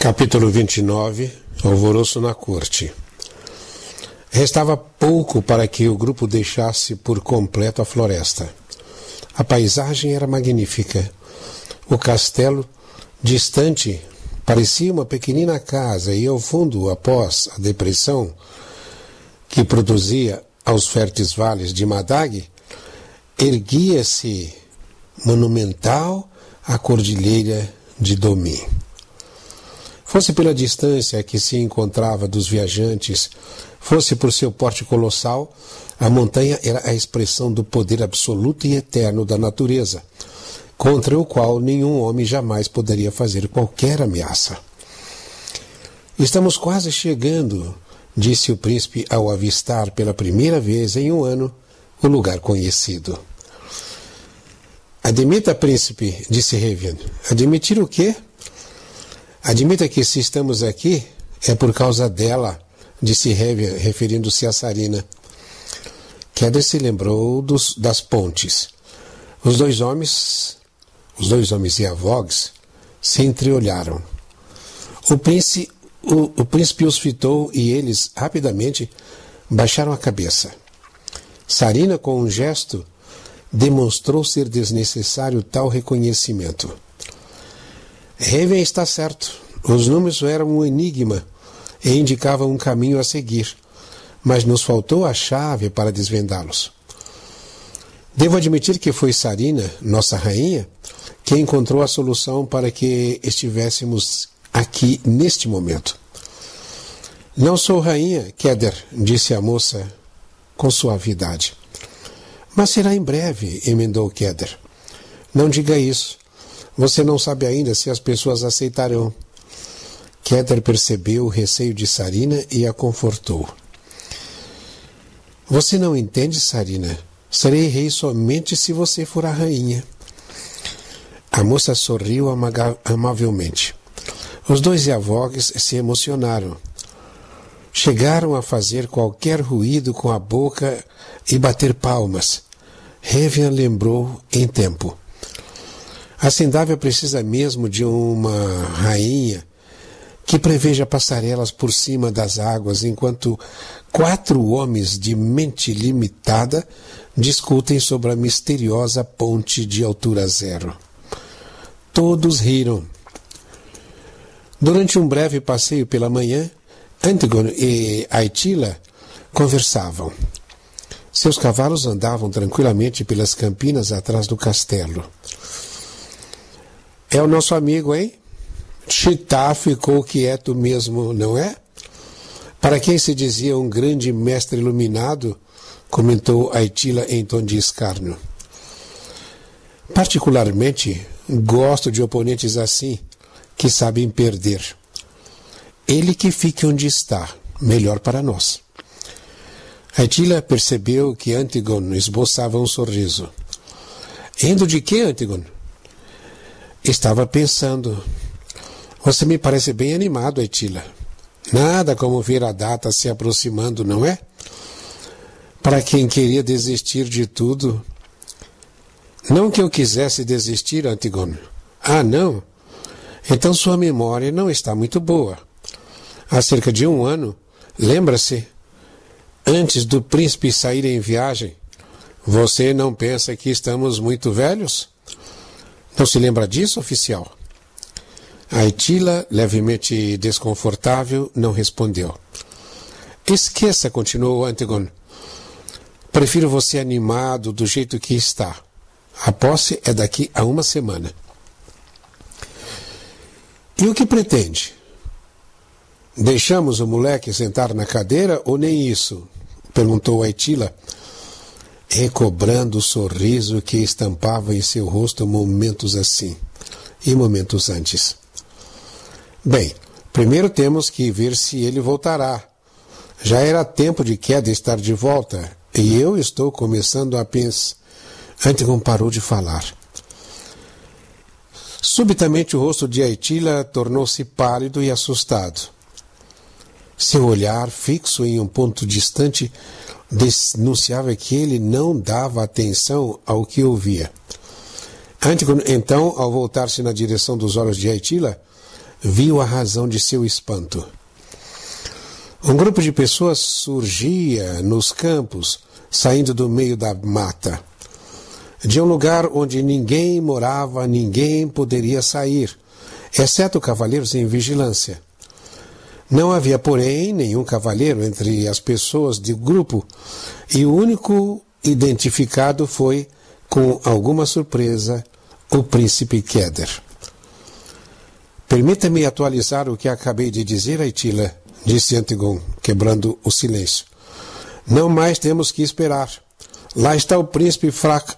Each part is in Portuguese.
Capítulo 29. Alvoroço na corte. Restava pouco para que o grupo deixasse por completo a floresta. A paisagem era magnífica. O castelo, distante, parecia uma pequenina casa e ao fundo, após a depressão que produzia aos férteis vales de Madag, erguia-se monumental a cordilheira de Domim. Fosse pela distância que se encontrava dos viajantes, fosse por seu porte colossal, a montanha era a expressão do poder absoluto e eterno da natureza, contra o qual nenhum homem jamais poderia fazer qualquer ameaça. Estamos quase chegando, disse o príncipe ao avistar pela primeira vez em um ano o lugar conhecido. Admita, príncipe, disse Revian. Admitir o quê? Admita que se estamos aqui é por causa dela, disse Revian, referindo-se a Sarina. Kedar se lembrou das pontes. Os dois homens e a Vogs se entreolharam. O príncipe os fitou e eles, rapidamente, baixaram a cabeça. Sarina, com um gesto, demonstrou ser desnecessário tal reconhecimento. Revian está certo. Os números eram um enigma e indicavam um caminho a seguir, mas nos faltou a chave para desvendá-los. Devo admitir que foi Sarina, nossa rainha, que encontrou a solução para que estivéssemos aqui neste momento. Não sou rainha, Kedar, disse a moça com suavidade. Mas será em breve, emendou Kedar. Não diga isso. Você não sabe ainda se as pessoas aceitarão. Kedar percebeu o receio de Sarina e a confortou. Você não entende, Sarina? Serei rei somente se você for a rainha. A moça sorriu amavelmente. Os dois Yavogs se emocionaram. Chegaram a fazer qualquer ruído com a boca e bater palmas. Revian lembrou em tempo. A Sendávia precisa mesmo de uma rainha que preveja passarelas por cima das águas, enquanto 4 homens de mente limitada discutem sobre a misteriosa ponte de altura zero. Todos riram. Durante um breve passeio pela manhã, Antígono e Aitila conversavam. Seus cavalos andavam tranquilamente pelas campinas atrás do castelo. É o nosso amigo, hein? Chitá ficou quieto mesmo, não é? Para quem se dizia um grande mestre iluminado, comentou Aitila em tom de escárnio. Particularmente, gosto de oponentes assim, que sabem perder. Ele que fique onde está, melhor para nós. Aitila percebeu que Antígono esboçava um sorriso. Rindo de quê, Antígono? Estava pensando. Você me parece bem animado, Aitila. Nada como ver a data se aproximando, não é? Para quem queria desistir de tudo. Não que eu quisesse desistir, Antígono. Ah, não? Então sua memória não está muito boa. Há cerca de um ano, lembra-se, antes do príncipe sair em viagem, você não pensa que estamos muito velhos? Não se lembra disso, oficial? Aitila, levemente desconfortável, não respondeu. Esqueça, continuou Antígono. Prefiro você animado do jeito que está. A posse é daqui a 1 semana. E o que pretende? Deixamos o moleque sentar na cadeira ou nem isso? Perguntou Aitila, recobrando o sorriso que estampava em seu rosto momentos assim e momentos antes. Bem, primeiro temos que ver se ele voltará. Já era tempo de Kedar estar de volta e eu estou começando a pensar. Antígono parou de falar. Subitamente o rosto de Aitila tornou-se pálido e assustado. Seu olhar, fixo em um ponto distante, denunciava que ele não dava atenção ao que ouvia. Antígono, então, ao voltar-se na direção dos olhos de Aitila, viu a razão de seu espanto. Um grupo de pessoas surgia nos campos, saindo do meio da mata. De um lugar onde ninguém morava, ninguém poderia sair, exceto cavaleiros em vigilância. Não havia, porém, nenhum cavaleiro entre as pessoas do grupo, e o único identificado foi, com alguma surpresa, o príncipe Keder. Permita-me atualizar o que acabei de dizer, Aitila, disse Antígono, quebrando o silêncio. Não mais temos que esperar. Lá está o príncipe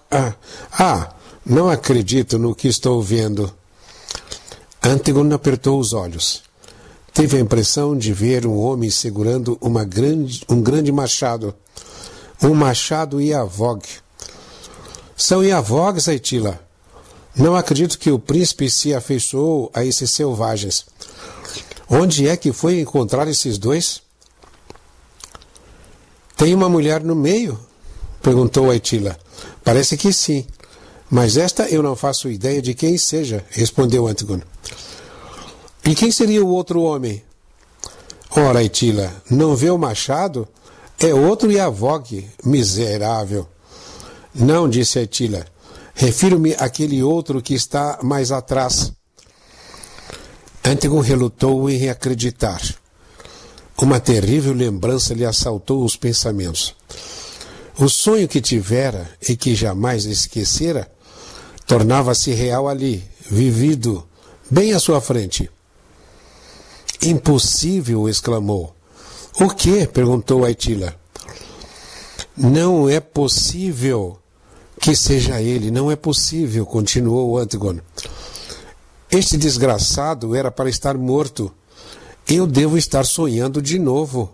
não acredito no que estou vendo. Antígono apertou os olhos. Teve a impressão de ver um homem segurando um grande machado. Um machado Iavog. São Iavogs, Aitila. Não acredito que o príncipe se afeiçoou a esses selvagens. Onde é que foi encontrar esses dois? Tem uma mulher no meio? Perguntou Aitila. Parece que sim. Mas esta eu não faço ideia de quem seja, respondeu Antígono. E quem seria o outro homem? Ora, Aitila, não vê o machado? É outro Iavog, miserável. Não, disse Aitila. Refiro-me àquele outro que está mais atrás. Antígono relutou em acreditar. Uma terrível lembrança lhe assaltou os pensamentos. O sonho que tivera e que jamais esquecera tornava-se real ali, vivido, bem à sua frente. Impossível, exclamou. O quê? Perguntou Aitila. Não é possível que seja ele, não é possível, continuou Antígono. Este desgraçado era para estar morto. Eu devo estar sonhando de novo.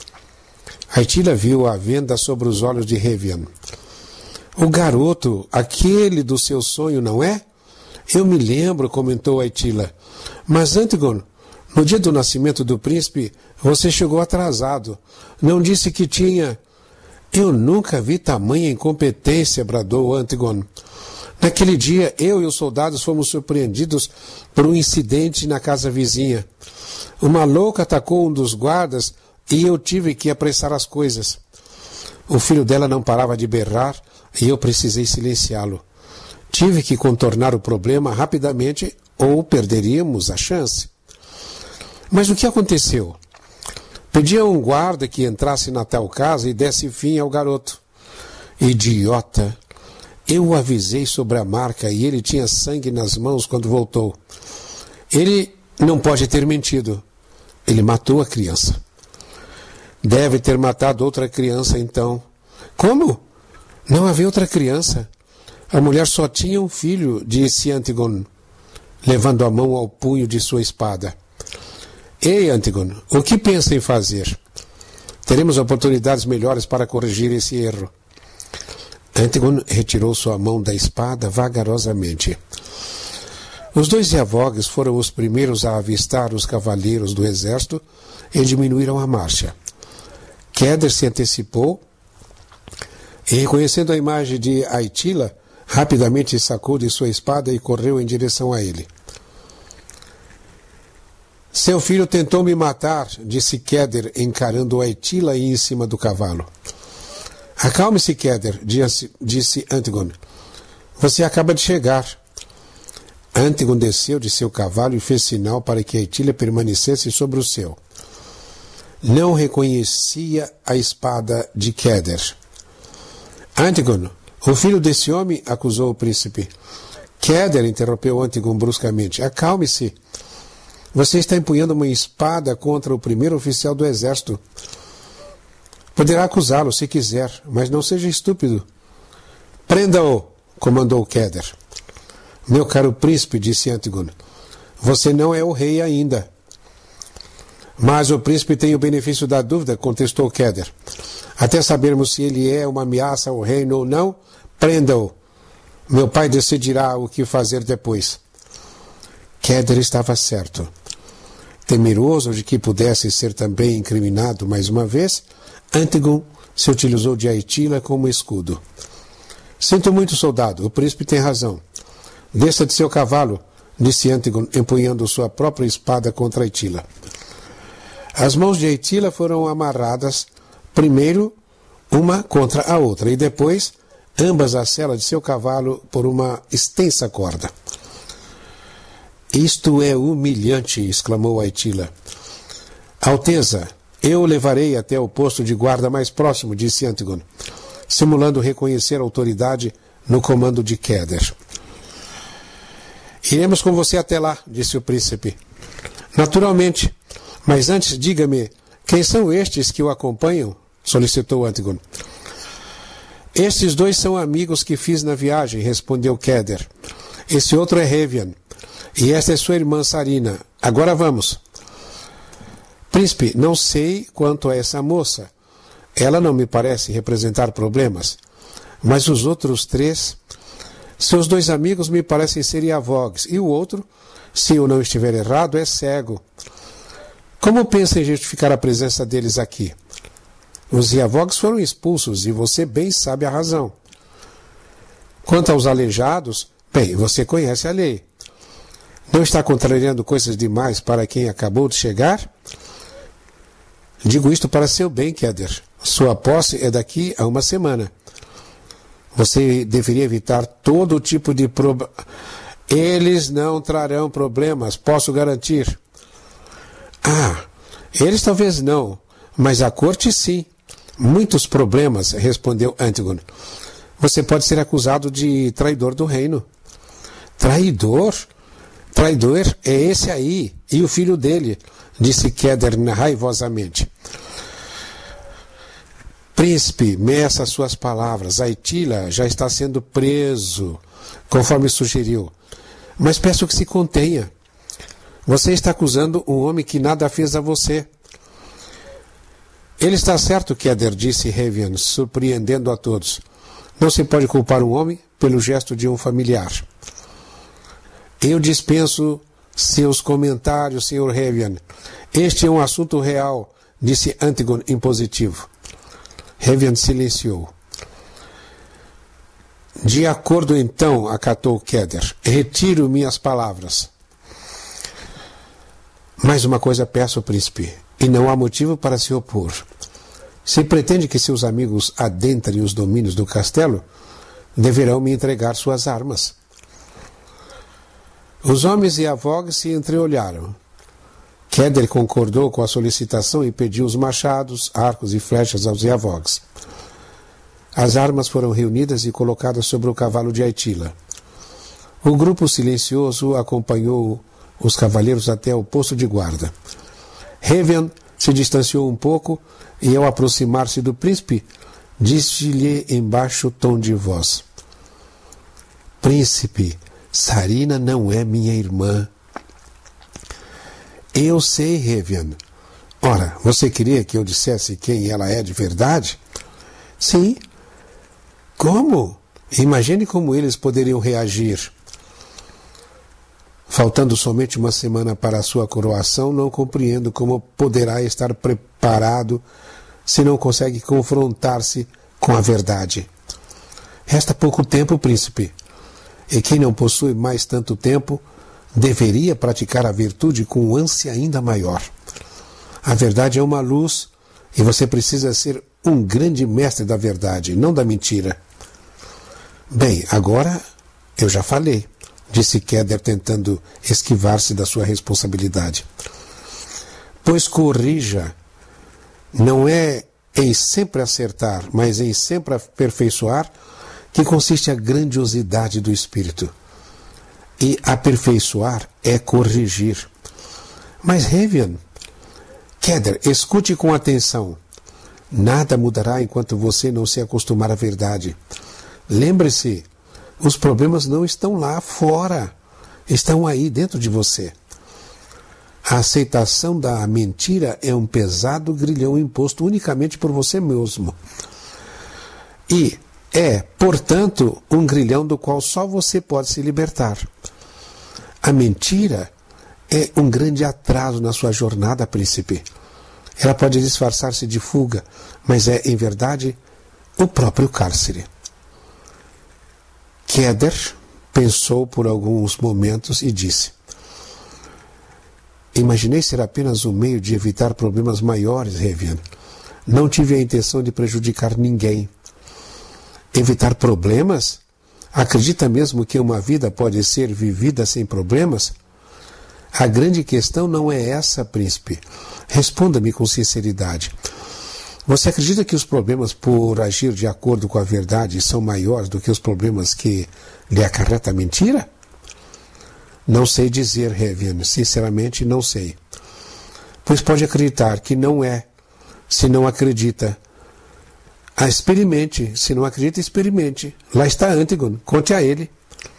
Aitila viu a venda sobre os olhos de Revian. O garoto, aquele do seu sonho, não é? Eu me lembro, comentou Aitila. Mas, Antígono, no dia do nascimento do príncipe, você chegou atrasado. Não disse que tinha... Eu nunca vi tamanha incompetência, bradou Antígono. Naquele dia, eu e os soldados fomos surpreendidos por um incidente na casa vizinha. Uma louca atacou um dos guardas e eu tive que apressar as coisas. O filho dela não parava de berrar e eu precisei silenciá-lo. Tive que contornar o problema rapidamente ou perderíamos a chance. Mas o que aconteceu? Pedi a um guarda que entrasse na tal casa e desse fim ao garoto. Idiota! Eu o avisei sobre a marca e ele tinha sangue nas mãos quando voltou. Ele não pode ter mentido. Ele matou a criança. Deve ter matado outra criança, então. Como? Não havia outra criança. A mulher só tinha um filho, disse Antígono, levando a mão ao punho de sua espada. Ei, Antígono, o que pensa em fazer? Teremos oportunidades melhores para corrigir esse erro. Antígono retirou sua mão da espada vagarosamente. Os dois Iavogs foram os primeiros a avistar os cavaleiros do exército e diminuíram a marcha. Keder se antecipou e, reconhecendo a imagem de Aitila, rapidamente sacou de sua espada e correu em direção a ele. Seu filho tentou me matar, disse Keder, encarando Aitila em cima do cavalo. Acalme-se, Keder, disse Antígono. Você acaba de chegar. Antígono desceu de seu cavalo e fez sinal para que Aitila permanecesse sobre o seu. Não reconhecia a espada de Keder. Antígono, o filho desse homem, acusou o príncipe. Keder, interrompeu Antígono bruscamente. Acalme-se. Você está empunhando uma espada contra o primeiro oficial do exército. Poderá acusá-lo se quiser, mas não seja estúpido. Prenda-o, comandou Keder. Meu caro príncipe, disse Antígono, você não é o rei ainda. Mas o príncipe tem o benefício da dúvida, contestou Keder. Até sabermos se ele é uma ameaça ao reino ou não, prenda-o. Meu pai decidirá o que fazer depois. Keder estava certo. Temeroso de que pudesse ser também incriminado mais uma vez, Antígono se utilizou de Aitila como escudo. Sinto muito, soldado, o príncipe tem razão. Desça de seu cavalo, disse Antígono, empunhando sua própria espada contra Aitila. As mãos de Aitila foram amarradas, primeiro uma contra a outra, e depois ambas à sela de seu cavalo por uma extensa corda. Isto é humilhante, exclamou Aitila. Alteza, eu o levarei até o posto de guarda mais próximo, disse Antígono, simulando reconhecer a autoridade no comando de Quéder. Iremos com você até lá, disse o príncipe. Naturalmente, mas antes diga-me, quem são estes que o acompanham? Solicitou Antígono. Estes dois são amigos que fiz na viagem, respondeu Quéder. Esse outro é Révian, e esta é sua irmã Sarina. Agora vamos. Príncipe, não sei quanto a essa moça. Ela não me parece representar problemas, mas os outros três, seus dois amigos me parecem ser Iavogues, e o outro, se eu não estiver errado, é cego. Como pensa em justificar a presença deles aqui? Os Iavogues foram expulsos, e você bem sabe a razão. Quanto aos aleijados, bem, você conhece a lei. Não está contrariando coisas demais para quem acabou de chegar? Digo isto para seu bem, Quéder. Sua posse é daqui a uma semana. Você deveria evitar todo tipo de problema. Eles não trarão problemas, posso garantir. Ah, eles talvez não, mas a corte sim. Muitos problemas, respondeu Antígono. Você pode ser acusado de traidor do reino. Traidor? Traidor é esse aí, e o filho dele, disse Quéder raivosamente. Príncipe, meça suas palavras. Aitila já está sendo preso, conforme sugeriu. Mas peço que se contenha. Você está acusando um homem que nada fez a você. Ele está certo, Quéder, disse Révian, surpreendendo a todos. Não se pode culpar um homem pelo gesto de um familiar. Eu dispenso seus comentários, Sr. Révian. Este é um assunto real, disse Antígono impositivo. Révian silenciou. De acordo então, acatou Quéder. Retiro minhas palavras. Mais uma coisa peço, príncipe, e não há motivo para se opor. Se pretende que seus amigos adentrem os domínios do castelo, deverão me entregar suas armas. Os homens e Iavogues se entreolharam. Quéder concordou com a solicitação e pediu os machados, arcos e flechas aos Iavogues. As armas foram reunidas e colocadas sobre o cavalo de Aitila. O grupo silencioso acompanhou os cavaleiros até o posto de guarda. Révian se distanciou um pouco e, ao aproximar-se do príncipe, disse-lhe em baixo tom de voz: Príncipe, Sarina não é minha irmã. Eu sei, Révian. Ora, você queria que eu dissesse quem ela é de verdade? Sim. Como? Imagine como eles poderiam reagir. Faltando somente uma semana para a sua coroação, não compreendo como poderá estar preparado se não consegue confrontar-se com a verdade. Resta pouco tempo, príncipe, e quem não possui mais tanto tempo deveria praticar a virtude com ânsia ainda maior. A verdade é uma luz e você precisa ser um grande mestre da verdade, não da mentira. Bem, agora eu já falei, disse Quéder tentando esquivar-se da sua responsabilidade. Pois corrija, não é em sempre acertar, mas em sempre aperfeiçoar que consiste a grandiosidade do espírito. E aperfeiçoar é corrigir. Mas Révian, Quéder, escute com atenção. Nada mudará enquanto você não se acostumar à verdade. Lembre-se, os problemas não estão lá fora, estão aí dentro de você. A aceitação da mentira é um pesado grilhão imposto unicamente por você mesmo. E é, portanto, um grilhão do qual só você pode se libertar. A mentira é um grande atraso na sua jornada, príncipe. Ela pode disfarçar-se de fuga, mas é, em verdade, o próprio cárcere. Quéder, Pensou por alguns momentos e disse: imaginei ser apenas um meio de evitar problemas maiores, Revian. Não tive a intenção de prejudicar ninguém. Evitar problemas? Acredita mesmo que uma vida pode ser vivida sem problemas? A grande questão não é essa, príncipe. Responda-me com sinceridade. Você acredita que os problemas por agir de acordo com a verdade são maiores do que os problemas que lhe acarreta a mentira? Não sei dizer, Revian. Sinceramente, não sei. Pois pode acreditar que não é. Se não acredita, experimente. Se não acredita, experimente. Lá está Antígono. Conte a ele.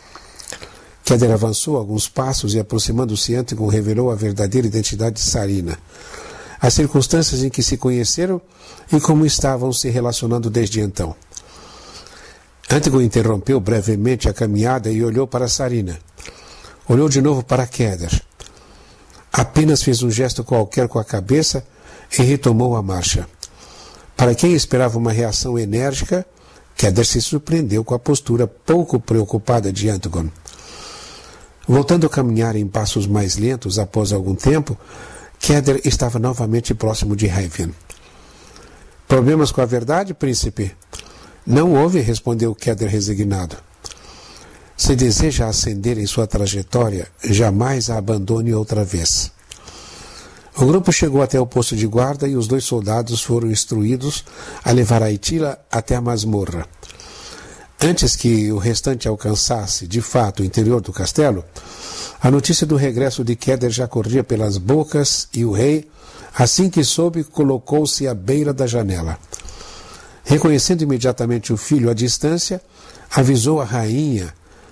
Keder avançou alguns passos e, aproximando-se, Antígono revelou a verdadeira identidade de Sarina, as circunstâncias em que se conheceram e como estavam se relacionando desde então. Antígono interrompeu brevemente a caminhada e olhou para Sarina. Olhou de novo para Keder. Apenas fez um gesto qualquer com a cabeça e retomou a marcha. Para quem esperava uma reação enérgica, Keder se surpreendeu com a postura pouco preocupada de Antígono. Voltando a caminhar em passos mais lentos após algum tempo, Keder estava novamente próximo de Revian. Problemas com a verdade, príncipe? Não houve, respondeu Keder resignado. Se deseja ascender em sua trajetória, jamais a abandone outra vez. O grupo chegou até o posto de guarda e os 2 soldados foram instruídos a levar a Itila até a masmorra. Antes que o restante alcançasse, de fato, o interior do castelo, a notícia do regresso de Keder já corria pelas bocas e o rei, assim que soube, colocou-se à beira da janela. Reconhecendo imediatamente o filho à distância, avisou a rainha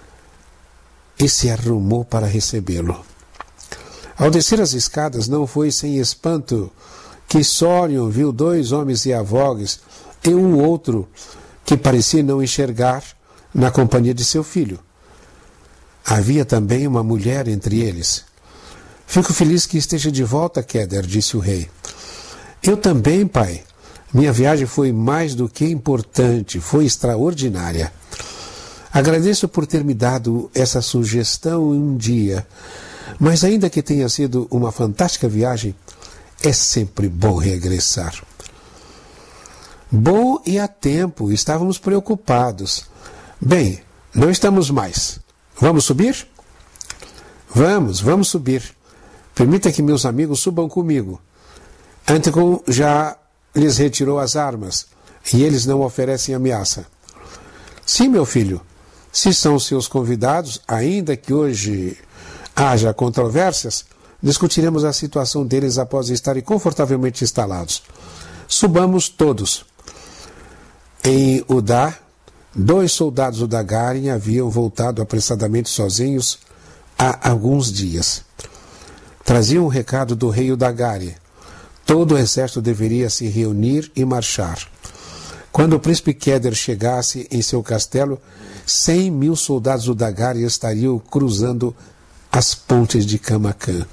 e se arrumou para recebê-lo. Ao descer as escadas, não foi sem espanto que Sorion viu 2 homens Iavogues e um outro que parecia não enxergar na companhia de seu filho. Havia também uma mulher entre eles. Fico feliz que esteja de volta, Keder, disse o rei. Eu também, pai. Minha viagem foi mais do que importante, foi extraordinária. Agradeço por ter me dado essa sugestão um dia, mas ainda que tenha sido uma fantástica viagem, é sempre bom regressar. Bom e a tempo, estávamos preocupados. Bem, não estamos mais. Vamos subir? Vamos subir. Permita que meus amigos subam comigo. Antígono já lhes retirou as armas e eles não oferecem ameaça. Sim, meu filho. Se são seus convidados, ainda que hoje haja controvérsias, discutiremos a situação deles após estarem confortavelmente instalados. Subamos todos. Em Udá, 2 soldados Udagaren haviam voltado apressadamente sozinhos há alguns dias. Traziam um recado do rei Udagaren. Todo o exército deveria se reunir e marchar. Quando o príncipe Keder chegasse em seu castelo, 100.000 soldados Udagaren estariam cruzando as pontes de Camacan.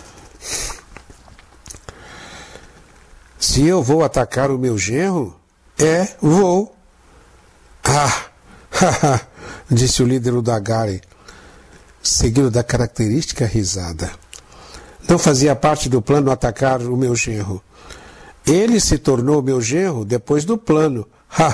Se eu vou atacar o meu genro? Vou. Disse o líder Udagaren, seguido da característica risada. Não fazia parte do plano atacar o meu genro. Ele se tornou meu genro depois do plano.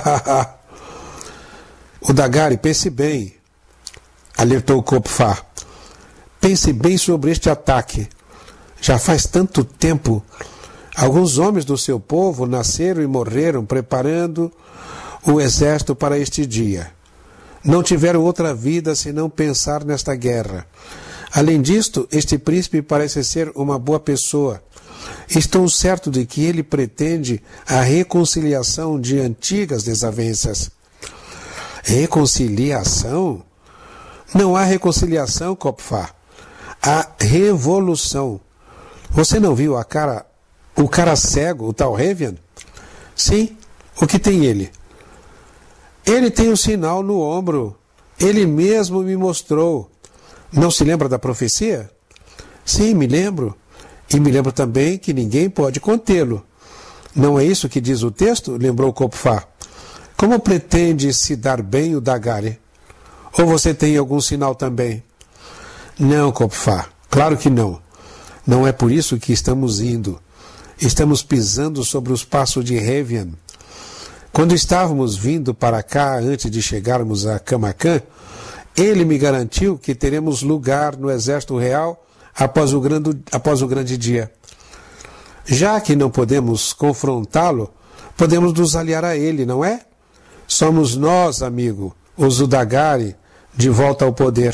Udagaren, pense bem, alertou Kopfar. Pense bem sobre este ataque. Já faz tanto tempo. Alguns homens do seu povo nasceram e morreram preparando o exército para este dia. Não tiveram outra vida senão pensar nesta guerra. Além disto, este príncipe parece ser uma boa pessoa. Estou certo de que ele pretende a reconciliação de antigas desavenças. Reconciliação? Não há reconciliação, Kopfar. Há revolução. Você não viu o cara cego, o tal Revian? Sim. O que tem ele? Ele tem um sinal no ombro. Ele mesmo me mostrou. Não se lembra da profecia? Sim, me lembro. E me lembro também que ninguém pode contê-lo. Não é isso que diz o texto? Lembrou Kopfar. Como pretende se dar bem o Udagaren? Ou você tem algum sinal também? Não, Copfá, claro que não. Não é por isso que estamos indo. Estamos pisando sobre os passos de Hevian. Quando estávamos vindo para cá, antes de chegarmos a Camacan, ele me garantiu que teremos lugar no Exército Real após o grande dia. Já que não podemos confrontá-lo, podemos nos aliar a ele, não é? Somos nós, amigo, os Udagari, de volta ao poder.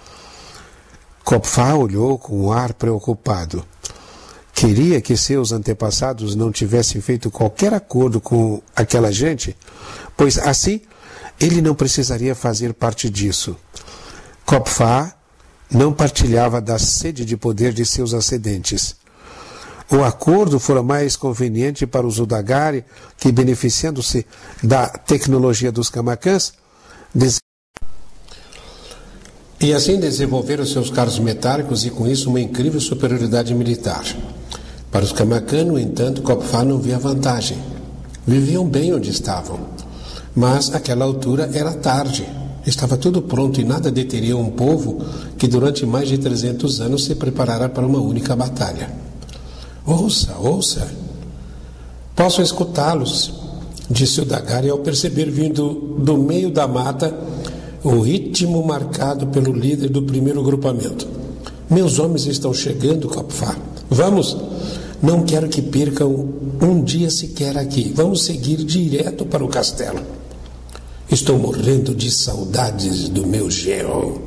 Copfá olhou com um ar preocupado. Queria que seus antepassados não tivessem feito qualquer acordo com aquela gente, pois assim ele não precisaria fazer parte disso. Copfá não partilhava da sede de poder de seus ascendentes. O acordo fora mais conveniente para os Udagari, que, beneficiando-se da tecnologia dos Camacãs, e assim desenvolveram seus carros metálicos e, com isso, uma incrível superioridade militar. Para os Camacã, no entanto, Copfá não via vantagem. Viviam bem onde estavam. Mas, àquela altura, era tarde. Estava tudo pronto e nada deteria um povo que, durante mais de 300 anos, se preparara para uma única batalha. Ouça, ouça. Posso escutá-los, disse o Udagari ao perceber, vindo do meio da mata, o ritmo marcado pelo líder do primeiro grupamento. Meus homens estão chegando, Copfá. Vamos! Não quero que percam um dia sequer aqui. Vamos seguir direto para o castelo. Estou morrendo de saudades do meu genro.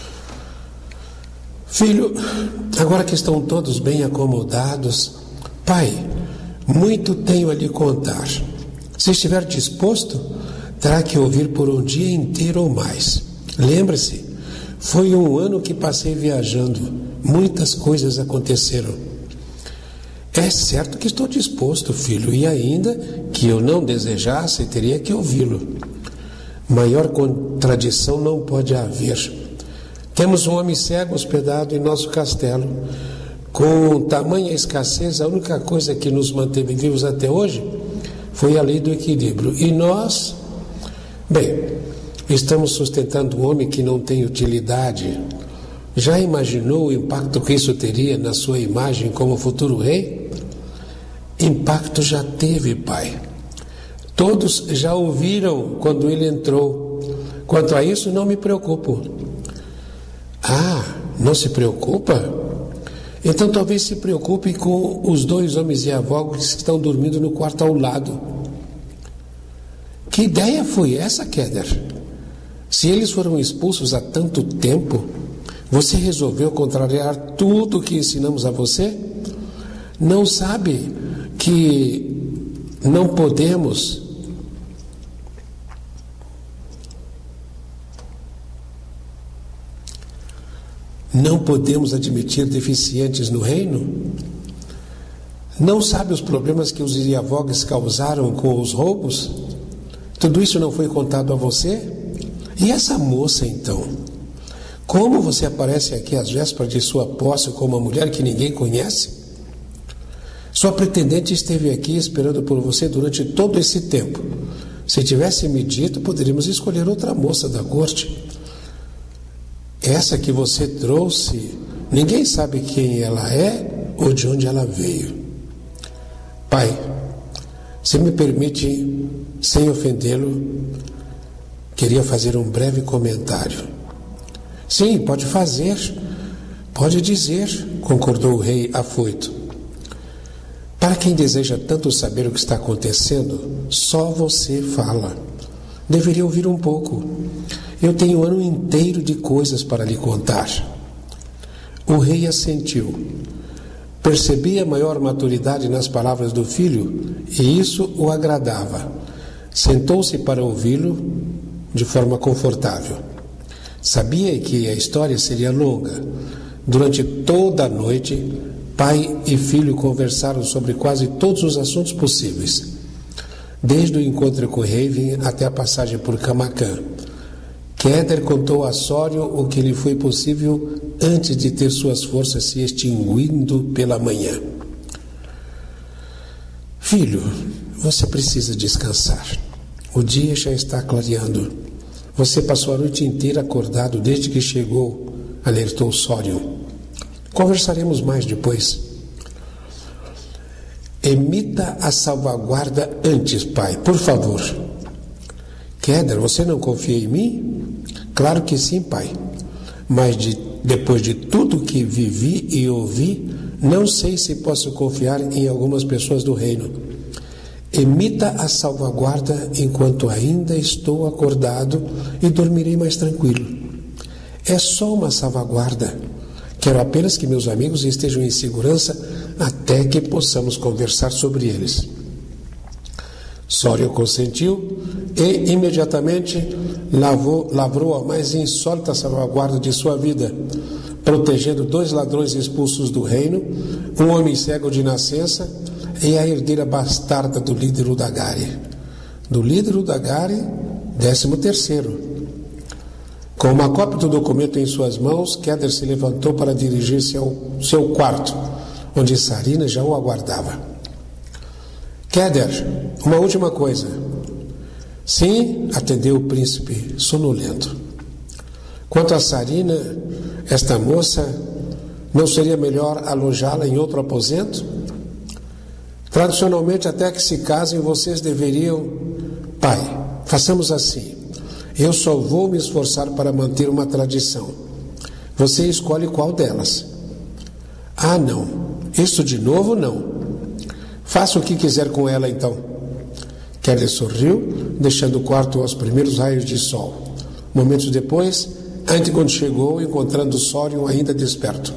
Filho, agora que estão todos bem acomodados, pai, muito tenho a lhe contar. Se estiver disposto, terá que ouvir por um dia inteiro ou mais. Lembre-se, foi um ano que passei viajando. Muitas coisas aconteceram. É certo que estou disposto, filho, e ainda que eu não desejasse, teria que ouvi-lo. Maior contradição não pode haver. Temos um homem cego hospedado em nosso castelo. Com tamanha escassez, a única coisa que nos manteve vivos até hoje foi a lei do equilíbrio. E nós, bem, estamos sustentando um homem que não tem utilidade. Já imaginou o impacto que isso teria na sua imagem como futuro rei? Impacto já teve, pai. Todos já ouviram quando ele entrou. Quanto a isso, não me preocupo. Ah, não se preocupa? Então talvez se preocupe com os 2 homens e avós que estão dormindo no quarto ao lado. Que ideia foi essa, Keder? Se eles foram expulsos há tanto tempo, você resolveu contrariar tudo o que ensinamos a você? Não sabe que não podemos admitir deficientes no reino? Não sabe os problemas que os Iavogues causaram com os roubos? Tudo isso não foi contado a você? E essa moça, então? Como você aparece aqui às vésperas de sua posse com uma mulher que ninguém conhece? Sua pretendente esteve aqui esperando por você durante todo esse tempo. Se tivesse me dito, poderíamos escolher outra moça da corte. Essa que você trouxe, ninguém sabe quem ela é ou de onde ela veio. Pai, se me permite, sem ofendê-lo, queria fazer um breve comentário. Sim, pode fazer, pode dizer, concordou o rei afoito. Para quem deseja tanto saber o que está acontecendo, só você fala. Deveria ouvir um pouco. Eu tenho um ano inteiro de coisas para lhe contar. O rei assentiu. Percebia maior maturidade nas palavras do filho e isso o agradava. Sentou-se para ouvi-lo de forma confortável. Sabia que a história seria longa. Durante toda a noite, pai e filho conversaram sobre quase todos os assuntos possíveis, desde o encontro com Raven até a passagem por Camacan. Keder contou a Sório o que lhe foi possível antes de ter suas forças se extinguindo pela manhã. Filho, você precisa descansar. O dia já está clareando. Você passou a noite inteira acordado desde que chegou, alertou Sório. Conversaremos mais depois. Emita a salvaguarda antes, pai, por favor. Keder, você não confia em mim? Claro que sim, pai. Mas depois de tudo que vivi e ouvi, não sei se posso confiar em algumas pessoas do reino. Emita a salvaguarda enquanto ainda estou acordado e dormirei mais tranquilo. É só uma salvaguarda. Quero apenas que meus amigos estejam em segurança até que possamos conversar sobre eles. Sório consentiu e imediatamente lavrou a mais insólita salvaguarda de sua vida, protegendo 2 ladrões expulsos do reino, um homem cego de nascença e a herdeira bastarda do líder Udagari. Do líder Udagari, 13º. Com uma cópia do documento em suas mãos, Keder se levantou para dirigir-se ao seu quarto, onde Sarina já o aguardava. Keder, uma última coisa. Sim, atendeu o príncipe, sonolento. Quanto a Sarina, esta moça, não seria melhor alojá-la em outro aposento? Tradicionalmente, até que se casem, vocês deveriam... Pai, façamos assim. Eu só vou me esforçar para manter uma tradição. Você escolhe qual delas. Ah, não. Isso de novo, não. Faça o que quiser com ela, então. Keder sorriu, deixando o quarto aos primeiros raios de sol. Momentos depois, Antígono chegou, encontrando Sório ainda desperto.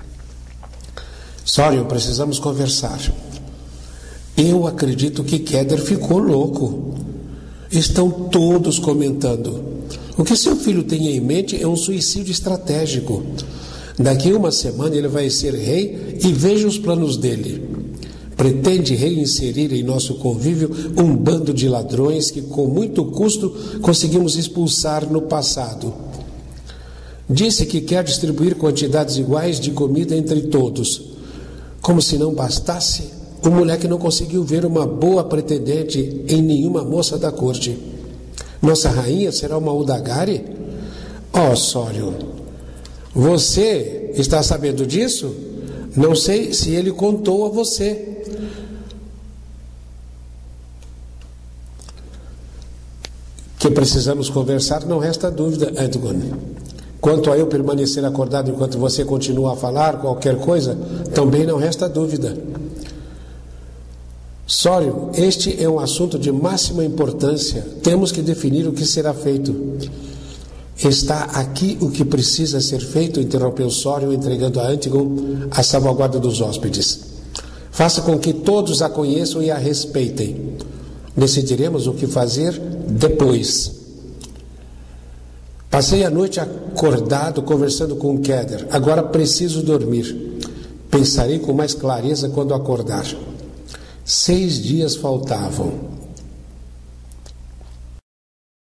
Sório, precisamos conversar. Eu acredito que Keder ficou louco. Estão todos comentando. O que seu filho tem em mente é um suicídio estratégico. Daqui a uma semana ele vai ser rei e veja os planos dele. Pretende reinserir em nosso convívio um bando de ladrões que com muito custo conseguimos expulsar no passado. Disse que quer distribuir quantidades iguais de comida entre todos. Como se não bastasse, o moleque não conseguiu ver uma boa pretendente em nenhuma moça da corte. Nossa rainha será uma Udagari? Oh, Sório, você está sabendo disso? Não sei se ele contou a você. Que precisamos conversar, não resta dúvida, Antígono. Quanto a eu permanecer acordado enquanto você continua a falar qualquer coisa, também não resta dúvida. Sório, este é um assunto de máxima importância. Temos que definir o que será feito. Está aqui o que precisa ser feito, interrompeu Sório, entregando a Antígono a salvaguarda dos hóspedes. Faça com que todos a conheçam e a respeitem. Decidiremos o que fazer depois. Passei a noite acordado conversando com Keder. Agora preciso dormir. Pensarei com mais clareza quando acordar. 6 dias faltavam.